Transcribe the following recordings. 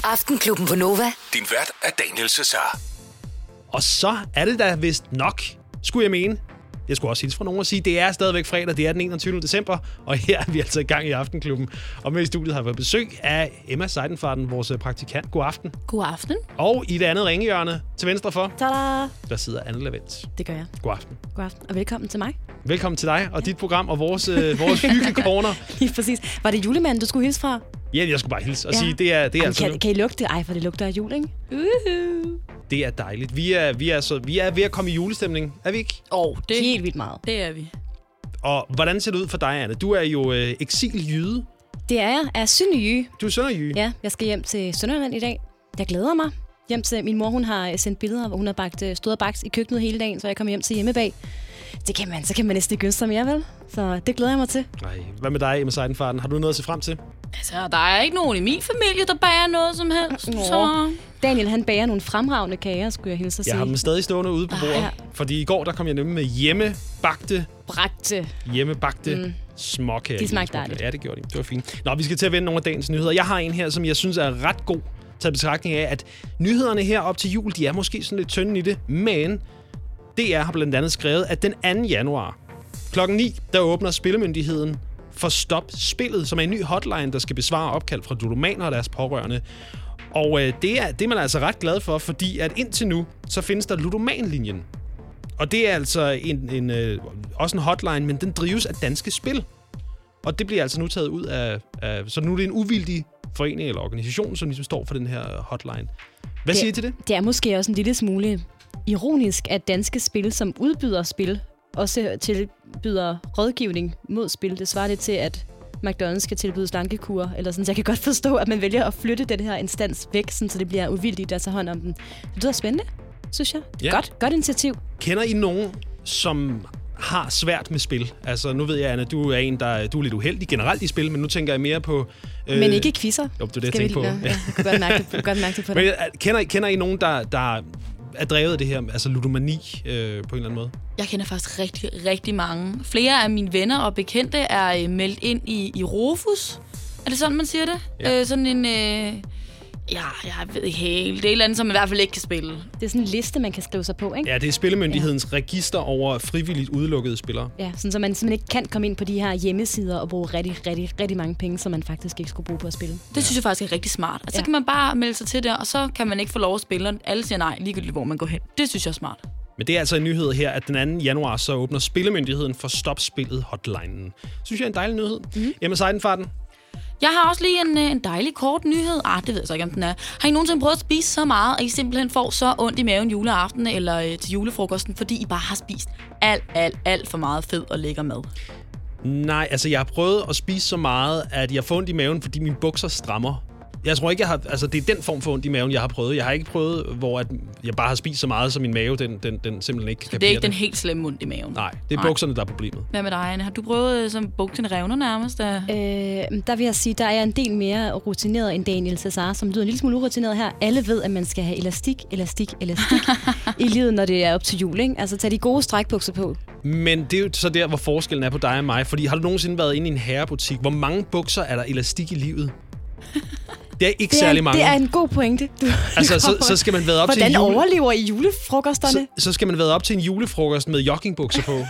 Aftenklubben på Nova. Din vært er Daniel Cesar. Og så er det da vist nok, skulle jeg mene. Jeg skulle også hilse fra nogen og sige, det er stadigvæk fredag, det er den 21. december, og her er vi altså i gang i Aftenklubben. Og med i studiet har vi besøg af Emma Seidenfarten, vores praktikant. God aften. God aften. Og i det andet ringehjørne til venstre for, Tada! der sidder Anne Lavent. Det gør jeg. God aften. God aften, og velkommen til mig. Velkommen til dig og dit program og vores hyggekorner. Lige præcis. Var det julemanden, du skulle hilse fra? Ja, jeg skulle bare hilse og sige, det er altså... Kan I lugte det? Ej, for det lugter af jul, ikke? Det er dejligt. Vi er ved at komme i julestemning, er vi ikke? Det helt vildt meget. Det er vi. Og hvordan ser det ud for dig, Anne? Du er jo eksil-jyde. Det er jeg. Er Sønderjyde. Du er sønderjyde. Ja, jeg skal hjem til Sønderjylland i dag. Jeg glæder mig. Hjem til min mor, hun har sendt billeder, hvor hun har stået og bagt i køkkenet hele dagen, så jeg kommer hjem til hjemmebag. Så kan man næsten ikke ønske sig mere, vel? Så det glæder jeg mig til. Nej. Hvad med dig, Emma Seidenfarten? Har du noget at se frem til? Altså, der er ikke nogen i min familie, der bager noget som helst. Så... Daniel, han bager nogle fremragende kager, skulle jeg hilse at sige. Jeg har dem stadig stående ude på bordet. Ja. Fordi i går, der kom jeg nemlig med hjemmebagte småkager. De smagte dejligt. Ja, det gjorde de. Det var fint. Nå, vi skal til at vende nogle af dagens nyheder. Jeg har en her, som jeg synes er ret god til betragtning af, at nyhederne her op til jul, de er måske sådan lidt tynde i det, men DR har blandt andet skrevet, at den 2. januar klokken 9, der åbner Spillemyndigheden for Stop Spillet, som er en ny hotline, der skal besvare opkald fra ludomaner og deres pårørende. Og det er man altså ret glad for, fordi at indtil nu, så findes der ludomanlinjen. Og det er altså også en hotline, men den drives af Danske Spil. Og det bliver altså nu taget ud af så nu er det en uvildig forening eller organisation, som ligesom står for den her hotline. Hvad siger I til det? Det er måske også en lille smule ironisk, at Danske Spil, som udbyder spil, også tilbyder rådgivning mod spil. Det svarer det til, at McDonald's skal tilbyde slankekur, eller sådan. Så jeg kan godt forstå, at man vælger at flytte den her instans væk, sådan, så det bliver uvildigt at tage hånd om den. Det lyder spændende, synes jeg. Det er godt initiativ. Kender I nogen, som har svært med spil? Altså, nu ved jeg, Anna, du er lidt uheldig generelt i spil, men nu tænker jeg mere på... Men ikke quizzer. Jo, det er det, jeg tænker på. Ja, jeg kan godt mærke det på dig. Kender I nogen, der er drevet af det her, altså ludomani på en eller anden måde? Jeg kender faktisk rigtig, rigtig mange. Flere af mine venner og bekendte er meldt ind i Rofus. Er det sådan, man siger det? Ja. Sådan en... jeg ved ikke helt. Det er et eller andet, som man i hvert fald ikke kan spille. Det er sådan en liste, man kan skrive sig på, ikke? Ja, det er Spillemyndighedens register over frivilligt udelukkede spillere. Ja, sådan så man simpelthen ikke kan komme ind på de her hjemmesider og bruge rigtig, rigtig, rigtig mange penge, som man faktisk ikke skulle bruge på at spille. Det synes jeg faktisk er rigtig smart. Altså, så kan man bare melde sig til der, og så kan man ikke få lov at spille, og alle siger nej, ligegyldigt hvor man går hen. Det synes jeg er smart. Men det er altså en nyhed her, at den 2. januar så åbner Spillemyndigheden for Stop Spillet hotlinen. Synes jeg er en dejlig nyhed. Emma Seidenfarten. Jeg har også lige en dejlig kort nyhed. Det ved jeg så ikke, om den er. Har I nogensinde prøvet at spise så meget, at I simpelthen får så ondt i maven juleaften eller til julefrokosten, fordi I bare har spist alt for meget fed og lækker mad? Nej, altså jeg har prøvet at spise så meget, at jeg får ondt i maven, fordi mine bukser strammer. Jeg tror ikke, det er den form for ondt i maven, jeg har prøvet. Jeg har ikke prøvet, hvor at jeg bare har spist så meget, så min mave, den simpelthen ikke kan. Det er ikke den helt slemme ondt i maven? Nej, det er bukserne, der er problemet. Hvad med dig, Anne? Har du prøvet, som bukserne revner nærmest? Der vil jeg sige, der er en del mere rutineret end Daniel Cesar, som lyder en lille smule urutineret her. Alle ved, at man skal have elastik i livet, når det er op til jul, ikke? Altså, tag de gode strækbukser på. Men det er jo så der, hvor forskellen er på dig og mig. Fordi har du nogensinde været inde i en herrebutik? Hvor mange bukser er der elastik i livet? Det er ikke særlig mange. Det er en god pointe. Så skal man være op Hvordan til overlever I julefrokosterne? Så skal man være op til en julefrokost med joggingbukser på.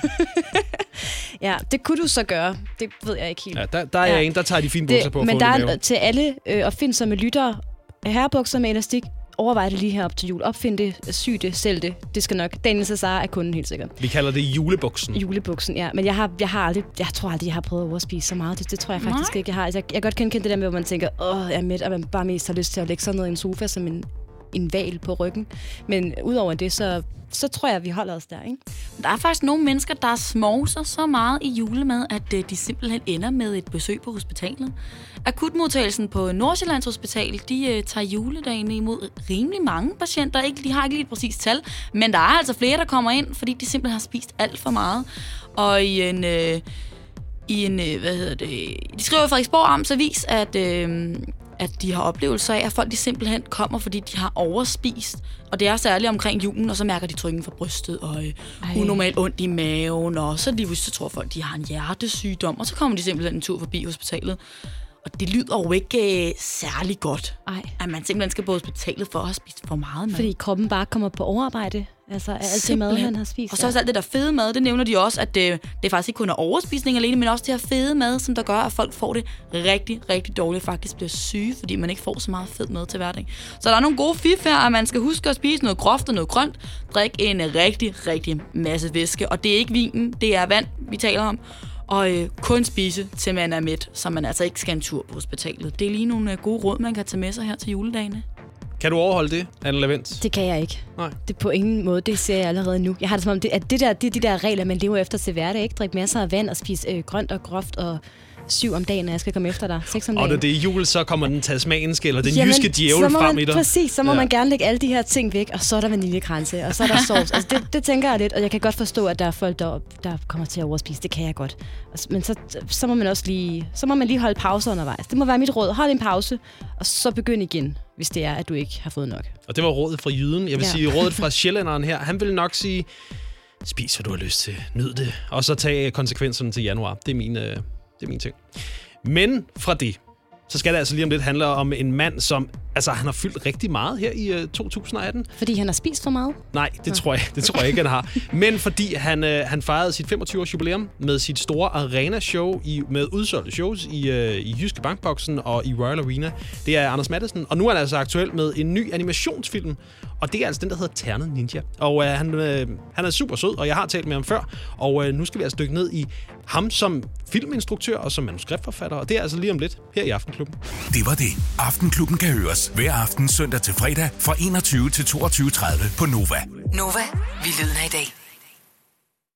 Ja, det kunne du så gøre. Det ved jeg ikke helt. Ja, der er en, der tager de fine bukser på. Men der er til alle opfindsomme lyttere, herrebukser med elastik. Overvej det lige her op til jul. Opfind det, sy det, sælg det. Det skal nok. Daniel Cesar er kunden helt sikkert. Vi kalder det julebuksen. Julebuksen, ja. Men jeg tror aldrig, jeg har prøvet at overspise så meget. Det tror jeg faktisk ikke, jeg har. Jeg kan godt kende det der med, hvor man tænker, jeg er mæt, og man bare mest har lyst til at lægge sådan noget i en sofa som en val på ryggen. Men udover det, så tror jeg, at vi holder os der, ikke? Der er faktisk nogle mennesker, der smovser så meget i julemad, at de simpelthen ender med et besøg på hospitalet. Akutmodtagelsen på Nordsjællands Hospital, de tager juledagen imod rimelig mange patienter. De har ikke lige et præcist tal, men der er altså flere, der kommer ind, fordi de simpelthen har spist alt for meget. Og de skriver i Frederiksborg Amts Avis, at de har oplevelser af, at folk de simpelthen kommer, fordi de har overspist. Og det er særligt omkring julen, og så mærker de trykken fra brystet, og unormalt ondt i maven, og så lige så tror folk, de har en hjertesygdom, og så kommer de simpelthen en tur forbi hospitalet. Og det lyder jo ikke særlig godt, Ej. at man simpelthen skal på hospitalet for at have spist for meget mad. Fordi kroppen bare kommer på overarbejde. Altså af alt det mad, man har spist. Og så også alt det der fede mad, det nævner de også, at det faktisk ikke kun er overspisning alene, men også det her fede mad, som der gør, at folk får det rigtig, rigtig dårligt, faktisk bliver syge, fordi man ikke får så meget fed mad til hverdag. Så der er nogle gode fif her, at man skal huske at spise noget groft og noget grønt, drikke en rigtig, rigtig masse væske, og det er ikke vinen, det er vand, vi taler om, og kun spise, til man er mæt, så man altså ikke skal en tur på hospitalet. Det er lige nogle gode råd, man kan tage med sig her til juledagene. Kan du overholde det, Anne Levent? Det kan jeg ikke. Nej. Det på ingen måde, det ser jeg allerede nu. Jeg har det som om, at det er de der regler, man lever efter til hverdag. Ikke drikke masser af vand og spise grønt og groft og 7 om dagen, når jeg skal komme efter dig. 6 om dagen. Og når det er jul, så kommer den tasmanske eller den jyske djævel frem i dig. Præcis, så må man gerne lægge alle de her ting væk, og så er der vaniljekranse, og så er der sovs. Altså det tænker jeg lidt, og jeg kan godt forstå, at der er folk, der kommer til at overspise. Det kan jeg godt. Men så må man også lige holde pause undervejs. Det må være mit råd. Hold en pause, og så begynd igen, hvis det er, at du ikke har fået nok. Og det var rådet fra jyden. Jeg vil sige, rådet fra sjællænderen her, han vil nok sige, spis, hvad du har lyst til. Nyd det. Og så tag konsekvenserne til januar. Det er min ting. Men fra det, så skal det altså lige om lidt handle om en mand, som han har fyldt rigtig meget her i 2018. Fordi han har spist for meget? Nej, det tror jeg ikke, han har. Men fordi han fejrede sit 25-års jubilæum med sit store arena-show med udsolgte shows i Jyske Bankboksen og i Royal Arena. Det er Anders Matthesen, og nu er han altså aktuel med en ny animationsfilm, og det er altså den, der hedder Ternet Ninja. Og han er super sød, og jeg har talt med ham før, og nu skal vi altså dykke ned i ham som filminstruktør og som manuskriptforfatter, og det er altså lige om lidt her i Aftenklubben. Det var det. Aftenklubben kan høres hver aften søndag til fredag fra 21 til 22.30 på Nova. Nova, vi lyder i dag.